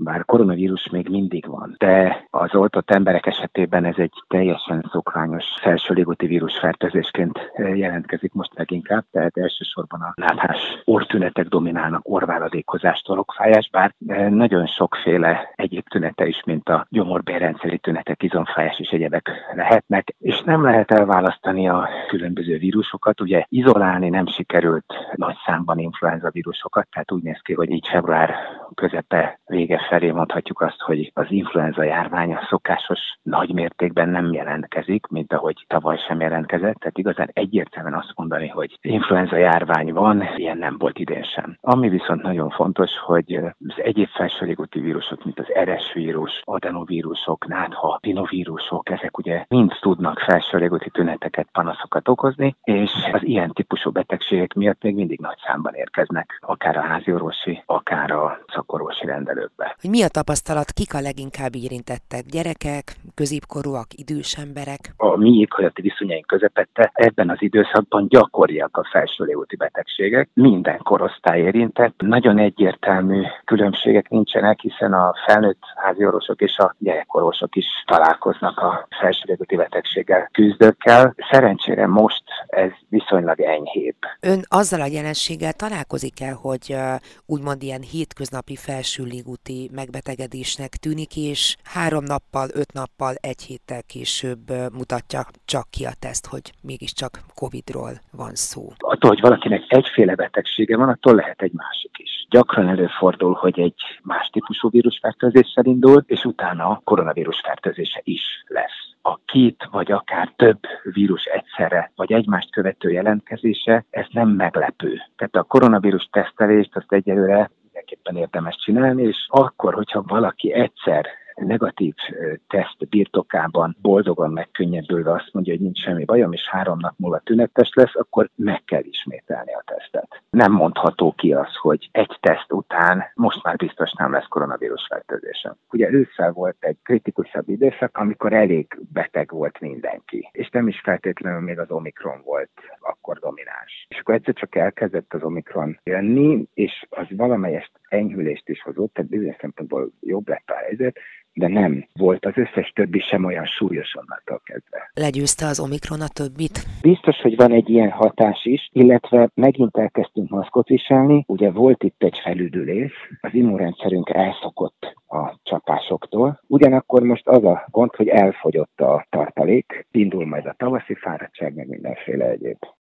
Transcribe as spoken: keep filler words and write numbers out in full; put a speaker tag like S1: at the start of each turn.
S1: bár koronavírus még mindig van, de az oltott emberek esetében ez egy teljesen szokványos felső légúti vírusfertőzésként jelentkezik most leginkább, tehát elsősorban a náthás orrtünetek dominálnak, orrváladékozás, torokfájás, bár nagyon sokféle egyéb tünete is, mint a gyomorbélrendszeri tünetek, izomfájás és egyebek lehetnek, és nem lehet elválasztani a különböző vírusokat. Ugye izolálni nem sikerült nagy számban influenza vírusokat, tehát úgy néz ki, hogy így február közepe vége felé mondhatjuk azt, hogy az influenza járvány a szokásos nagy mértékben nem jelentkezik, mint ahogy tavaly sem jelentkezett, tehát igazán egyértelműen azt mondani, hogy influenza járvány van, ilyen nem volt idén sem. Ami viszont nagyon fontos, hogy az egyéb felső légúti vírusok, mint az eres vírus, adenovírusok, nátha, rinovírusok, ezek ugye mind tudnak felső légúti tüneteket, panaszokat okozni, és az ilyen típusú betegségek miatt még mindig nagy számban érkeznek, akár a háziorvosi, akár a szakorvosi rendelőkbe.
S2: Hogy mi a tapasztalat, kik a leginkább érintettek? Gyerekek, középkorúak, idős emberek?
S1: A mi éghajlati viszonyaink közepette ebben az időszakban gyakoriak a felső légúti betegségek. Minden korosztály érintett. Nagyon egyértelmű különbségek nincsenek, hiszen a felnőtt háziorvosok és a gyerekorvosok is találkoznak a felső légúti betegséggel küzdőkkel. Szerencsére most ez viszonylag enyhébb.
S2: Ön azzal a jelenséggel találkozik el, hogy uh, úgymond ilyen hétköznapi felső légúti megbetegedésnek tűnik, és három nappal, öt nappal, egy héttel később uh, mutatja csak ki a teszt, hogy mégiscsak Covidról van szó.
S1: Attól, hogy valakinek egyféle betegsége van, attól lehet egy másik is. Gyakran előfordul, hogy egy más típusú vírusfertőzéssel indul, és utána koronavírus fertőzése is lesz. A két vagy akár több vírus egyszerre, vagy egymást követő jelentkezése, ez nem meglepő. Tehát a koronavírus tesztelést azt egyelőre mindenképpen érdemes csinálni, és akkor, hogyha valaki egyszer negatív teszt birtokában boldogan megkönnyebbülve azt mondja, hogy nincs semmi bajom, és három nap múlva tünetes lesz, akkor meg kell ismételni a tesztet. Nem mondható ki az, hogy egy teszt után most már biztos nem lesz koronavírus fertőzése. Ugye ősszel volt egy kritikusabb időszak, amikor elég beteg volt mindenki, és nem is feltétlenül még az Omikron volt akkor domináns. És akkor egyszer csak elkezdett az Omikron jönni, és az valamelyest enyhülést is hozott, tehát bizonyos szempontból jobb lett a helyzet, de nem volt az összes többi sem olyan súlyos onnantól kezdve.
S2: Legyőzte az Omikron a többit?
S1: Biztos, hogy van egy ilyen hatás is, illetve megint elkezdtünk maszkot viselni. Ugye volt itt egy felüdülés, az immunrendszerünk elszokott a csapásoktól. Ugyanakkor most az a gond, hogy elfogyott a tartalék, indul majd a tavaszi fáradtság, meg mindenféle egyéb.